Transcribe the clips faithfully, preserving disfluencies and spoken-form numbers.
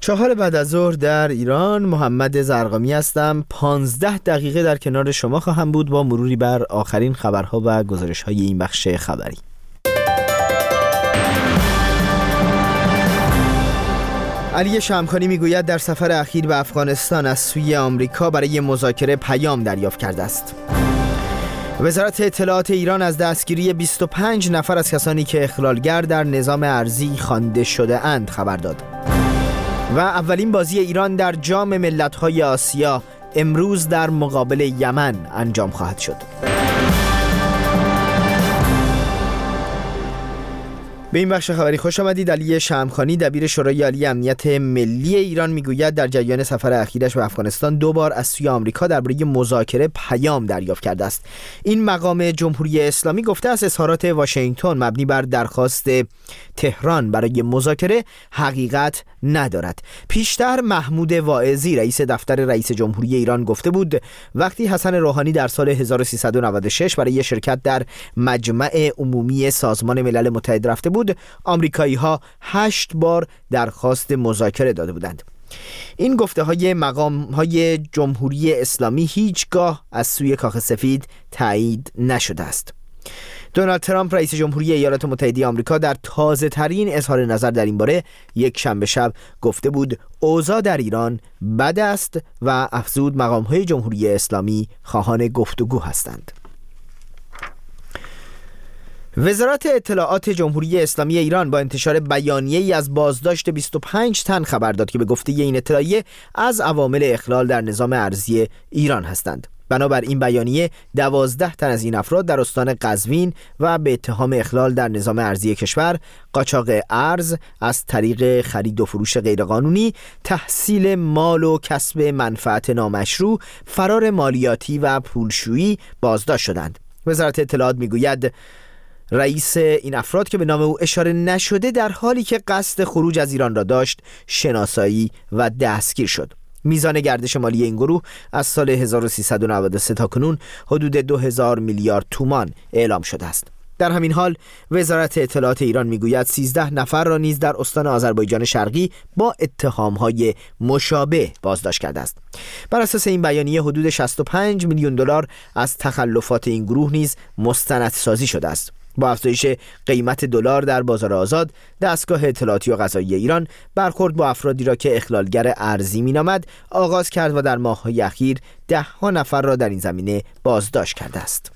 چهار بعد از ظهر در ایران. محمد زرقامی هستم. پانزده دقیقه در کنار شما خواهم بود با مروری بر آخرین خبرها و گزارش‌های این بخش خبری. علی شمخانی میگوید در سفر اخیر به افغانستان از سوی آمریکا برای مذاکره پیام دریافت کرده است. وزارت اطلاعات ایران از دستگیری بیست و پنج نفر از کسانی که اخلالگر در نظام ارضی خوانده شده اند خبر داد. و اولین بازی ایران در جام ملت‌های آسیا امروز در مقابل یمن انجام خواهد شد. به این بخش خبری خوش آمدید. علی شمخانی دبیر شورای عالی امنیت ملی ایران میگوید در جریان سفر اخیرش به افغانستان دو بار از سوی آمریکا درباره مذاکره پیام دریافت کرده است. این مقام جمهوری اسلامی گفته است اظهارات واشنگتن مبنی بر درخواست تهران برای مذاکره حقیقت ندارد. پیشتر محمود واعظی رئیس دفتر رئیس جمهوری ایران گفته بود وقتی حسن روحانی در سال هزار و سیصد و نود و شش برای شرکت در مجمع عمومی سازمان ملل متحد رفته بود، آمریکایی ها هشت بار درخواست مذاکره داده بودند. این گفته های مقام های جمهوری اسلامی هیچگاه از سوی کاخ سفید تایید نشده است. دونالد ترامپ رئیس جمهوری ایالات متحده آمریکا در تازه ترین اظهار نظر در این باره یک شنبه شب گفته بود اوضاع در ایران بد است و افزود مقام های جمهوری اسلامی خواهان گفتگو هستند. وزارت اطلاعات جمهوری اسلامی ایران با انتشار بیانیه‌ای از بازداشت بیست و پنج تن خبر داد که به گفته این اطلاعیه از عوامل اخلال در نظام ارضی ایران هستند. بنابر این بیانیه دوازده تن از این افراد در استان قزوین و به اتهام اخلال در نظام ارضی کشور، قاچاق ارز از طریق خرید و فروش غیرقانونی، تحصیل مال و کسب منفعت نامشروع، فرار مالیاتی و پولشویی بازداشت شدند. وزارت اطلاعات میگوید رئیس این افراد که به نام او اشاره نشده در حالی که قصد خروج از ایران را داشت شناسایی و دستگیر شد. میزان گردش مالی این گروه از سال هزار و سیصد و نود و سه تا کنون حدود دو هزار میلیارد تومان اعلام شده است. در همین حال وزارت اطلاعات ایران میگوید سیزده نفر را نیز در استان آذربایجان شرقی با اتهام‌های مشابه بازداشت کرده است. بر اساس این بیانیه حدود شصت و پنج میلیون دلار از تخلفات این گروه نیز مستندسازی شده است. با افزایش قیمت دلار در بازار آزاد، دستگاه اطلاعاتی و قضایی ایران برخورد با افرادی را که اخلالگر ارضی مینامد آغاز کرد و در ماه‌های اخیر ده ها نفر را در این زمینه بازداشت کرده است.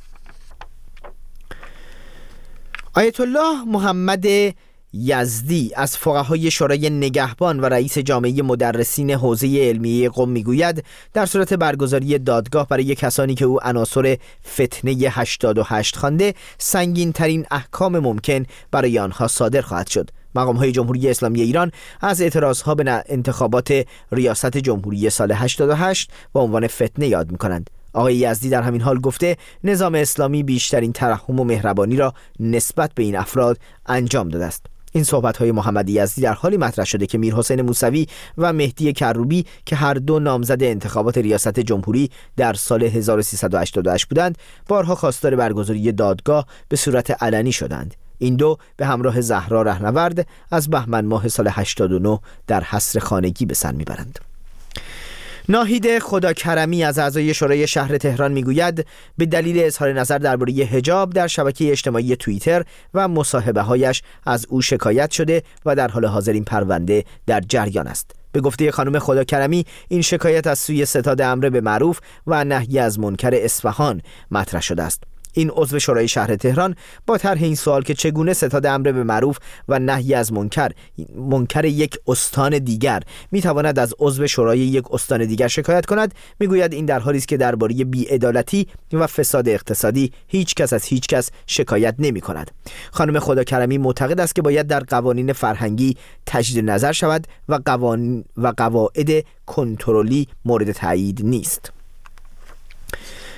آیت الله محمد یزدی از فقهای شورای نگهبان و رئیس جامعه مدرسین حوزه علمیه قم میگوید در صورت برگزاری دادگاه برای کسانی که او عناصر فتنه هشتاد و هشت خوانده سنگین ترین احکام ممکن برای آنها صادر خواهد شد. مقام های جمهوری اسلامی ایران از اعتراض ها به انتخابات ریاست جمهوری سال هشتاد و هشت با عنوان فتنه یاد می کنند. آقای یزدی در همین حال گفته نظام اسلامی بیشترین ترحم و مهربانی را نسبت به این افراد انجام داده است. این صحبت‌های محمد یزدی در حالی مطرح شده که میرحسین موسوی و مهدی کروبی که هر دو نامزد انتخابات ریاست جمهوری در سال هزار و سیصد و هشتاد و هشت بودند، بارها خواستار برگزاری دادگاه به صورت علنی شدند. این دو به همراه زهرا رهنورد از بهمن ماه سال هشتاد و نه در حصر خانگی به سر میبرند. ناهید خداکرمی از اعضای شورای شهر تهران میگوید به دلیل اظهار نظر درباره حجاب در شبکه اجتماعی توییتر و مصاحبه‌هایش از او شکایت شده و در حال حاضر این پرونده در جریان است. به گفته خانم خداکرمی این شکایت از سوی ستاد امر به معروف و نهی از منکر اصفهان مطرح شده است. این عضو شورای شهر تهران با طرح این سوال که چگونه ستاد امر به معروف و نهی از منکر منکر یک استان دیگر میتواند از عضو شورای یک استان دیگر شکایت کند، میگوید این در حالی است که درباره بی‌عدالتی و فساد اقتصادی هیچ کس از هیچ کس شکایت نمی کند. خانم خداکرمی معتقد است که باید در قوانین فرهنگی تجدید نظر شود و قوانین و قواعد کنترلی مورد تایید نیست.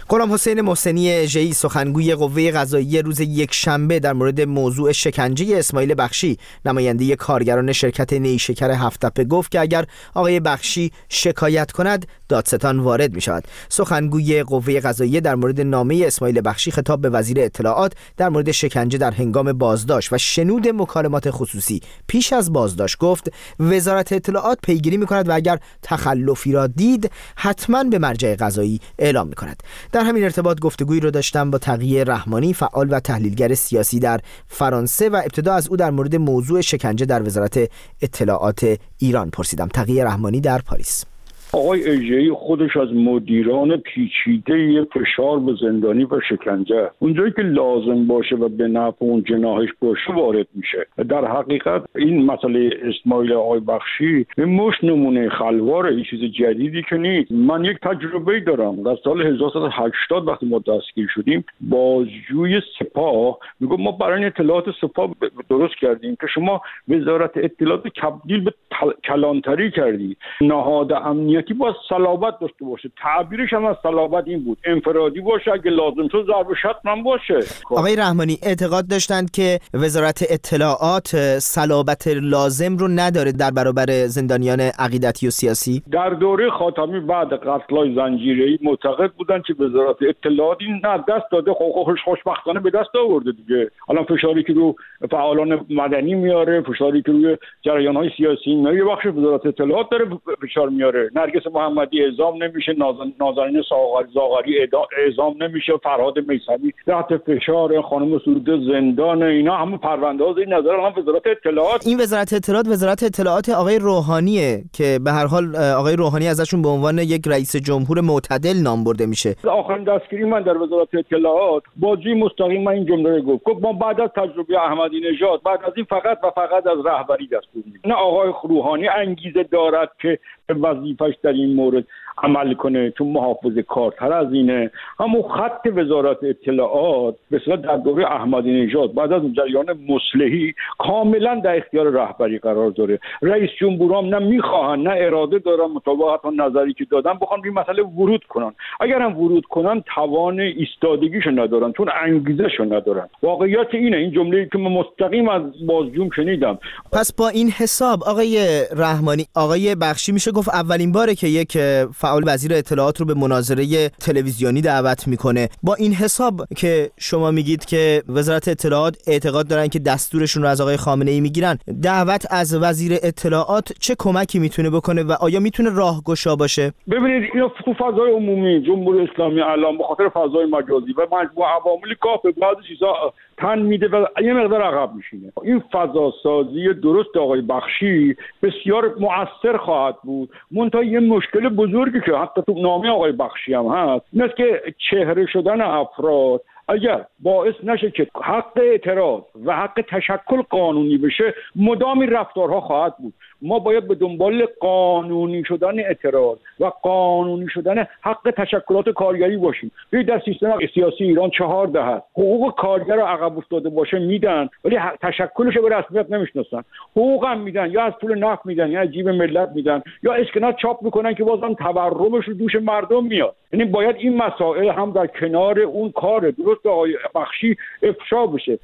غلام حسین محسنی اژه‌ای سخنگوی قوه قضاییه روز یکشنبه در مورد موضوع شکنجه اسماعیل بخشی نماینده کارگران شرکت نیشکر هفت‌تپه گفت که اگر آقای بخشی شکایت کند دادستان وارد می شود. سخنگوی قوه قضاییه در مورد نامه اسماعیل بخشی خطاب به وزیر اطلاعات در مورد شکنجه در هنگام بازداشت و شنود مکالمات خصوصی پیش از بازداشت گفت وزارت اطلاعات پیگیری می کند و اگر تخلفی را دید حتما به مرجع قضایی اعلام می کند. در همین ارتباط گفتگویی رو داشتم با تقی رحمانی، فعال و تحلیلگر سیاسی در فرانسه، و ابتدا از او در مورد موضوع شکنجه در وزارت اطلاعات ایران پرسیدم. تقی رحمانی در پاریس. آقای اژه‌ای خودش از مدیران پیچیده فشار به زندانی و شکنجه، اونجایی که لازم باشه و به نفع اون جناحش باشه وارد میشه. در حقیقت این مسئله اسماعیل آقای بخشی به مش نمونه خلواره، این چیز جدیدی که نیست. من یک تجربه دارم. در سال هزار و سیصد و هشتاد وقتی ما دستگیر شدیم، بازجوی سپاه میگه ما برای اطلاعات سپاه درست کردیم که شما وزارت اطلاعات تبدیل به کلانتری کردی. نهاد امنیتی باید صلابت داشته باشه. تعبیرش هم از صلابت این بود، انفرادی باشه، اگه لازم شد ضرب شتم باشه. آقای رحمانی اعتقاد داشتند که وزارت اطلاعات صلابت لازم رو نداره در برابر زندانیان عقیدتی و سیاسی. در دوره خاتمی بعد قتل‌های زنجیره‌ای معتقد بودن که وزارت اطلاعات این نه دست داده، خوش خوشبختانه به دست آورده دیگه. الان فشاری که رو فعالان مدنی میاره، فشاری که روی جریان‌های سیاسی میاره، یه بخش وزارت اطلاعات داره فشار میاره. نرگس محمدی اعزام نمیشه، نازنین زاغری اعزام نمیشه، فرهاد میثمی تحت فشار، خانم سروده زندان. اینا همه پرونده‌ها زیر نظر هم وزارت اطلاعات. این وزارت اطلاعات وزارت اطلاعات آقای روحانیه که به هر حال آقای روحانی ازشون به عنوان یک رئیس جمهور معتدل نام برده میشه. آخرین دستگیری من در وزارت اطلاعات بازجوی مستقیم من این جمله رو گفت. گفت ما بعد از تجربه احمدی نژاد بعد از این فقط و فقط از رهبری دستور میدیم. نه آقای روحانی انگیزه دارد که وظیفه‌اش در این مورد عمل کنه، چون محافظه کارتر از اینه. همون خط وزارت اطلاعات به اصطلاح در دوره احمدی نژاد بعد از جریان مصلحی کاملا در اختیار رهبری قرار داره. رئیس جمهورام نه میخواهن نه اراده دارن مطابق نظری که دادن بخوان به مسئله ورود کنن. اگر هم ورود کنن توان ایستادگیشو ندارن، چون انگیزهشو ندارن. واقعیت اینه. این جمله‌ای که من مستقیم از بازجوم شنیدم. پس با این حساب آقای رحمانی، آقای بخشی میشه گفت اولین باره که یک فعال وزیر اطلاعات رو به مناظره تلویزیونی دعوت میکنه. با این حساب که شما میگید که وزارت اطلاعات اعتقاد دارن که دستورشون رو از آقای خامنه ای میگیرن، دعوت از وزیر اطلاعات چه کمکی میتونه بکنه و آیا میتونه راهگشا باشه؟ ببینید اینو تو فضای عمومی جمهوری اسلامی الان به خاطر فضای مجازی و مجموعه عواملی کافه بعضی چیزا تن میده و یه مقدار عقب میشینه. این فضا سازی درست آقای بخشی بسیار مؤثر خواهد بود. منتها یه مشکل بزرگی که حتی تو نامه آقای بخشی هم هست این است که چهره شدن افراد اگر باعث نشه که حق اعتراض و حق تشکل قانونی بشه، مدام این رفتارها خواهد بود. ما باید به دنبال قانونی شدن اعتراض و قانونی شدن حق تشکلات کارگری باشیم. ببینید در سیستم سیاسی ایران چهار دهه است حقوق کارگر رو عقب افتاده باشه میدن، ولی تشکلش رو به رسمیت نمیشناسن. حقوق هم میدن، یا از پول نفت میدن یا از جیب ملت میدن، یا اسکناس چاپ میکنن که بازم تورمش رو دوش مردم میاد. یعنی باید این مسائل هم در کنار اون کار درست آقای بخشی افشا بشه.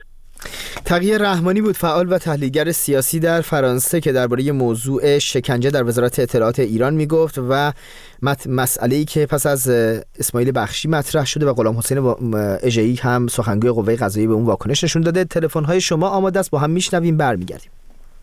تقی رحمانی بود، فعال و تحلیلگر سیاسی در فرانسه، که درباره موضوع شکنجه در وزارت اطلاعات ایران میگفت و مسئله‌ای که پس از اسماعیل بخشی مطرح شده و غلام حسین اژه‌ای هم سخنگوی قوه قضاییه به اون واکنش نشون داده. تلفن‌های شما آماده است، با هم میشنویم، برمیگردیم.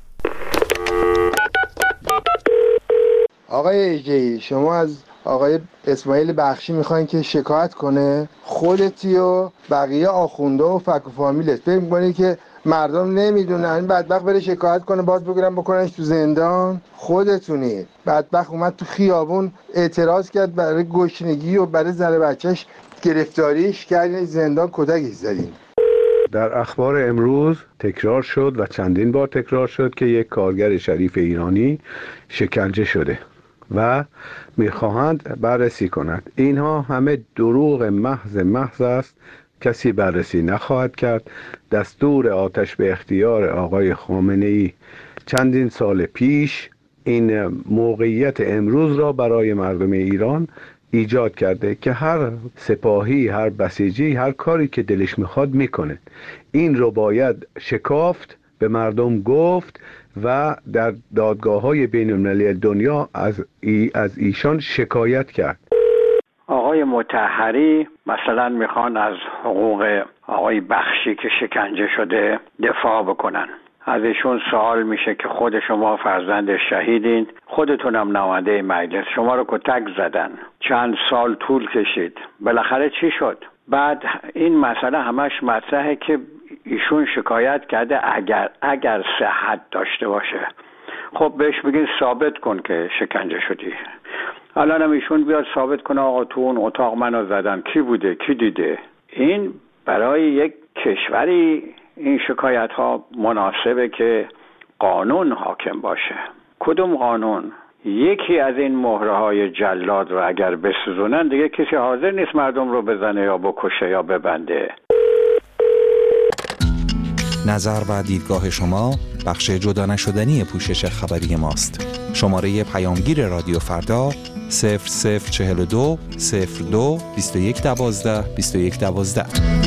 آقای اژه‌ای، شما از آقای اسماعیل بخشی میخواین که شکایت کنه؟ خودتی و بقیه آخونده و فک و فامیلت فکر میکنی که مردم نمیدونن این بدبخت بره شکایت کنه باز بگیرن بکننش تو زندان؟ خودتونید. بدبخت اومد تو خیابون اعتراض کرد برای گشنگی و برای زن بچهش گرفتاریش کردین زندان کتکش زدین. در اخبار امروز تکرار شد و چندین بار تکرار شد که یک کارگر شریف ایرانی شکنجه شده و میخواهند بررسی کند. اینها همه دروغ محض محض است. کسی بررسی نخواهد کرد. دستور آتش به اختیار آقای خامنه ای چندین سال پیش این موقعیت امروز را برای مردم ایران ایجاد کرده که هر سپاهی، هر بسیجی، هر کاری که دلش میخواد میکنه. این رو باید شکافت، به مردم گفت و در دادگاه‌های بین‌المللی دنیا از ای از ایشان شکایت کرد. آقای مطهری مثلا میخوان از حقوق آقای بخشی که شکنجه شده دفاع بکنن. از ایشون سوال میشه که خود شما فرزند شهیدین، خودتونم نماینده مجلس، شما رو کتک زدن، چند سال طول کشید، بالاخره چی شد؟ بعد این مسئله همش مطرحه که ایشون شکایت کرده اگر اگر صحت داشته باشه. خب بهش بگین ثابت کن که شکنجه شدی. الان هم ایشون بیاد ثابت کنه آقا تو اون اتاق منو زدن، کی بوده، کی دیده. این برای یک کشوری این شکایت ها مناسبه که قانون حاکم باشه. کدوم قانون؟ یکی از این مهره های جلاد رو اگر بسوزونن دیگه کسی حاضر نیست مردم رو بزنه یا بکشه یا ببنده. نظر و دیدگاه شما بخش جدا نشدنی پوشش خبری ماست. شماره پیامگیر رادیو فردا صفر صفر چهل و دو صفر دو بیست و یک دوازده بیست و یک دوازده.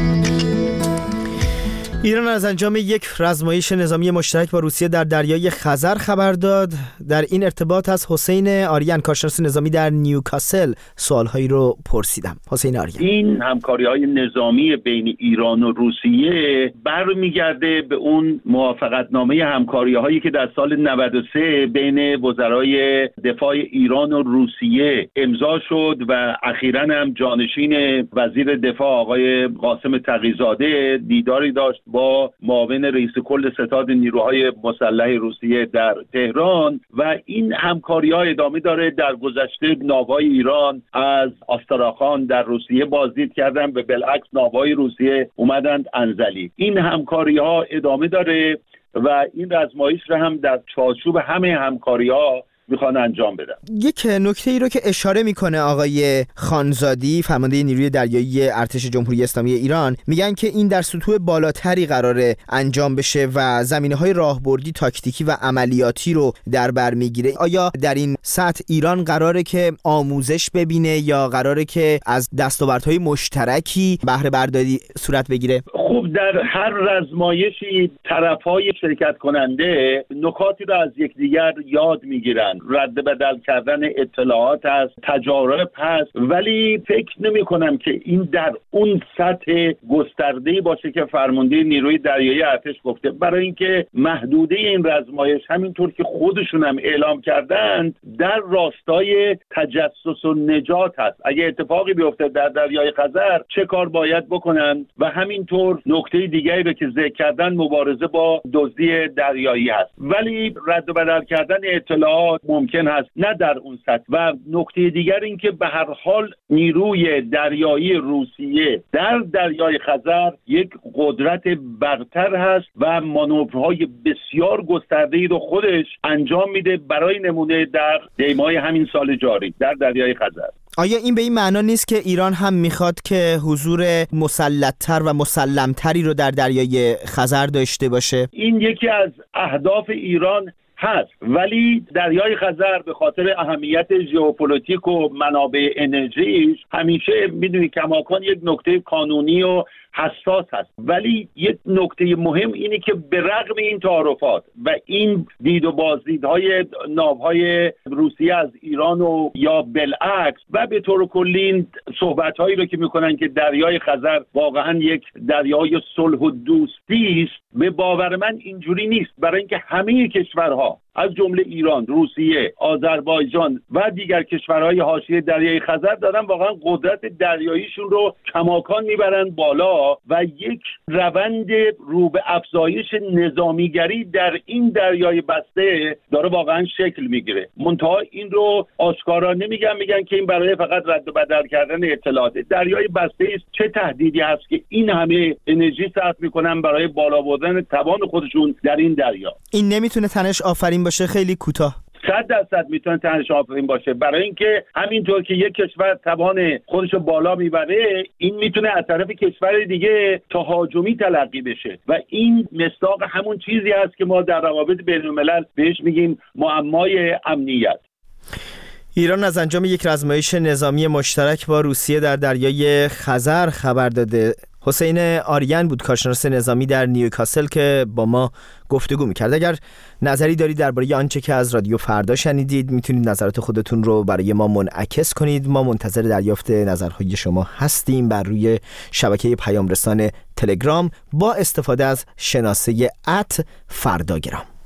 ایران از انجام یک رزمایش نظامی مشترک با روسیه در دریای خزر خبر داد. در این ارتباط از حسین آریان، کارشناس نظامی در نیوکاسل، سوالهایی رو پرسیدم. حسین آریان: این همکاری‌های نظامی بین ایران و روسیه برمیگرده به اون موافقتنامه همکاری‌هایی که در سال نود و سه بین وزرای دفاع ایران و روسیه امضا شد و اخیراً هم جانشین وزیر دفاع آقای قاسم تقی‌زاده دیداری داشت با معاون رئیس کل ستاد نیروهای مسلح روسیه در تهران و این همکاری‌ها ادامه داره. در گذشته ناوهای ایران از آستراخان در روسیه بازدید کردن و بالعکس ناوهای روسیه اومدند انزلی. این همکاری‌ها ادامه داره و این رزمایش رو هم در چارچوب همه همکاری‌ها میخوان انجام بدن. یک نکته ای رو که اشاره میکنه آقای خانزادی، فرمانده نیروی دریایی ارتش جمهوری اسلامی ایران، میگن که این در سطوح بالاتری قراره انجام بشه و زمینه‌های راهبردی، تاکتیکی و عملیاتی رو در بر میگیره. آیا در این سطح ایران قراره که آموزش ببینه یا قراره که از دستاوردهای مشترکی بهره برداری صورت بگیره؟ خب در هر رزمایشی طرف‌های شرکت کننده نکاتی رو از یکدیگر یاد میگیرن، رد بدل کردن اطلاعات هست، تجارب هست، ولی فکر نمی کنم که این در اون سطح گسترده‌ای باشه که فرمانده نیروی دریایی ارتش گفته، برای اینکه محدوده این رزمایش همینطور که خودشون هم اعلام کردند در راستای تجسس و نجات هست. اگه اتفاقی بیفته در دریای خزر چه کار باید بکنن و همینطور نکته دیگری رو که ذکر کردن مبارزه با دزدی دریایی هست. ولی رد و بدل کردن اطلاعات ممکن هست نه در اون سطح. و نکته دیگر این که به هر حال نیروی دریایی روسیه در دریای خزر یک قدرت برتر هست و مانورهای بسیار گسترده‌ای رو خودش انجام میده. برای نمونه در دیمای همین سال جاری در دریای خزر. آیا این به این معنا نیست که ایران هم میخواد که حضور مسلط‌تر و مسلم‌تری رو در دریای خزر داشته باشه؟ این یکی از اهداف ایران هست، ولی دریای خزر به خاطر اهمیت ژئوپلیتیک و منابع انرژیش همیشه میدونی کماکان یک نکته قانونی و حساس هست. ولی یک نکته مهم اینه که به رغم این تعارفات و این دید و بازدیدهای ناوهای روسیه از ایران و یا بالعکس و به طور کلی صحبت‌هایی رو که میکنن که دریای خزر واقعا یک دریای صلح و دوستی است، به باور من اینجوری نیست. برای اینکه همه کشورها از جمله ایران، روسیه، آذربایجان و دیگر کشورهای حاشیه دریای خزر دارن واقعا قدرت دریاییشون رو کماکان میبرن بالا و یک روند رو به افزایش نظامیگری در این دریای بسته داره واقعا شکل میگیره. منتها این رو آشکارا نمیگن، میگن که این برای فقط رد و بدل کردن اطلاعات. دریای بسته است، چه تهدیدی هست که این همه انرژی صرف میکنن برای بالا بردن توان خودشون در این دریا؟ این نمیتونه تنش آفرین باشه؟ خیلی کوتاه. صد درصد میتونه تنش آفرین باشه، برای اینکه همینطور که یک کشور توان خودشو بالا میبره، این میتونه از طرف کشور دیگه تهاجمی تلقی بشه و این مصداق همون چیزی هست که ما در روابط بین الملل بهش میگیم معمای امنیت. ایران از انجام یک آزمایش نظامی مشترک با روسیه در دریای خزر خبر داده. حسین آریان بود کارشناس نظامی در نیوکاسل که با ما گفتگو می‌کرد. اگر نظری دارید درباره آنچه که از رادیو فردا شنیدید میتونید نظرات خودتون رو برای ما منعکس کنید. ما منتظر دریافت نظرهای شما هستیم بر روی شبکه پیام رسان تلگرام با استفاده از شناسه ات فرداگرام.